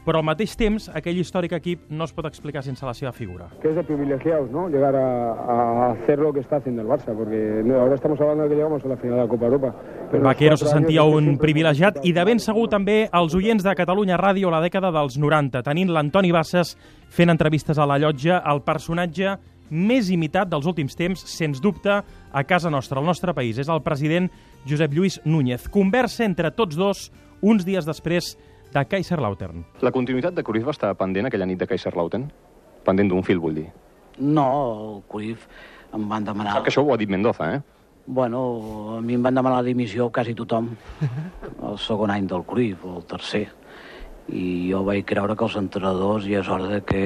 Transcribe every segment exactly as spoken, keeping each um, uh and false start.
però al mateix temps aquell històric equip no es pot explicar sense la seva figura. Que es de privilegiados, ¿no? Llegar a, a hacer lo que está haciendo el Barça, porque no, ahora estamos hablando de que llegamos a la final de la Copa Europa. Pero Vaquero se sentia un sempre... privilegiat i de ben segur també els oients de Catalunya Ràdio a la dècada dels noranta, tenint l'Antoni Bassas fent entrevistes a la llotja, el personatge més imitat dels últims temps, sens dubte, a casa nostra, al nostre país. És el president Josep Lluís Núñez. Conversa entre tots dos uns dies després de Kaiserslautern. La continuïtat de Cruyff va estar pendent aquella nit de Kaiserslautern? Pendent d'un fil, vull dir. No, el Cruyff em van demanar... Sap que això ho ha dit Mendoza, eh? Bueno, a mi em van demanar la dimissió quasi tothom. El segon any del Cruyff, o el tercer. I jo vaig creure que els entrenadors ja és hora de que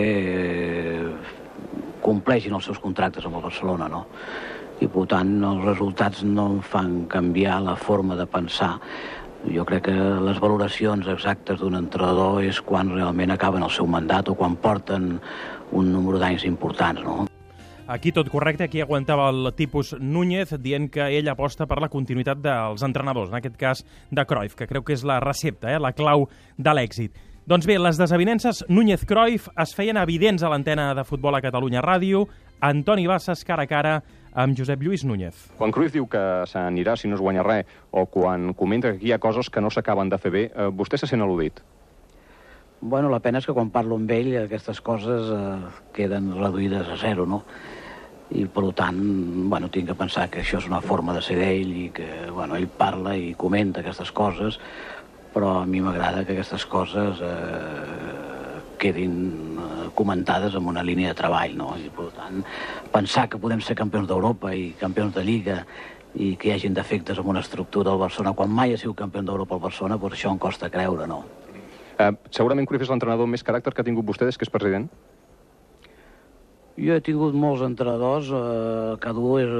compleixin els seus contractes amb el Barcelona, no? I, per tant, els resultats no em fan canviar la forma de pensar. Jo crec que les valoracions exactes d'un entrenador és quan realment acaben el seu mandat o quan porten un número d'anys importants, no? Aquí tot correcte, aquí aguantava el tipus Núñez dient que ell aposta per la continuïtat dels entrenadors, en aquest cas de Cruyff, que creu que és la recepta, eh, la clau de l'èxit. Doncs bé, les desavinences Núñez-Cruyff es feien evidents a l'antena de Futbol a Catalunya Ràdio. Antoni Bassas cara a cara amb Josep Lluís Núñez. Quan Cruyff diu que s'anirà si no es guanya res, o quan comenta que aquí hi ha coses que no s'acaben de fer bé, eh, vostè se sent al·ludit? Bueno, la pena és que quan parlo amb ell aquestes coses eh, queden reduïdes a zero, no? I, per tant, bueno, tinc que pensar que això és una forma de ser d'ell i que, bueno, ell parla i comenta aquestes coses, però a mi m'agrada que aquestes coses eh, quedin comentades amb una línia de treball, no? I, per tant, pensar que podem ser campions d'Europa i campions de Lliga i que hi hagin defectes en una estructura del Barcelona, quan mai ha sigut campió d'Europa al Barcelona, doncs això em costa creure, no? Eh, segurament Cruyff és l'entrenador més caràcter que ha tingut vostè des que és president? Jo he tingut molts entrenadors, eh, cada un és...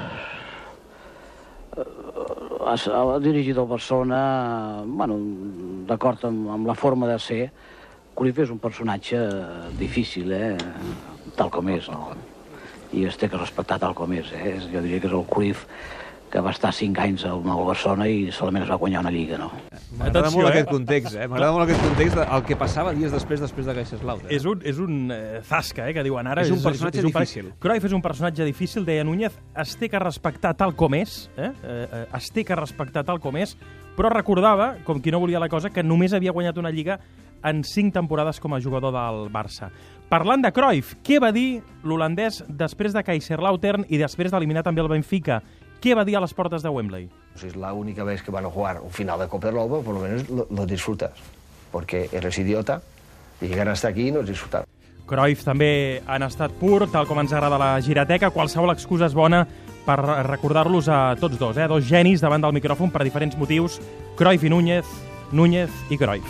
Eh, ha, ha dirigit el Barcelona, bueno, d'acord amb, amb la forma de ser. Cruyff és un personatge difícil, eh? Tal com és, no? I es té que respectar tal com és, eh? Jo diria que és el Cruyff que va estar cinc anys al Barcelona i solament es va guanyar una Lliga, no? M'agrada molt aquest context, eh? M'agrada molt aquest context del que passava dies després després de Kaiserslautern. És un, és un eh, zasca, eh, que diuen ara. És un personatge és, és un difícil. Cruyff és un personatge difícil, deia Núñez, es té que respectar tal com és, eh? Eh, es té que respectar tal com és, però recordava, com qui no volia la cosa, que només havia guanyat una Lliga en cinc temporades com a jugador del Barça. Parlant de Cruyff, què va dir l'holandès després de Kaiserslautern i després d'eliminar també el Benfica? Què va dir a les portes de Wembley? Si es la única vez que van a jugar un final de Copa del Lobo, por lo menos lo, lo disfrutas, porque eres idiota y llegan hasta aquí y no es disfrutar. Cruyff també en estat pur, tal com ens agrada la girateca. Qualsevol excusa és bona per recordar-los a tots dos, eh? Dos genis davant del micròfon per diferents motius. Cruyff i Núñez, Núñez i Cruyff.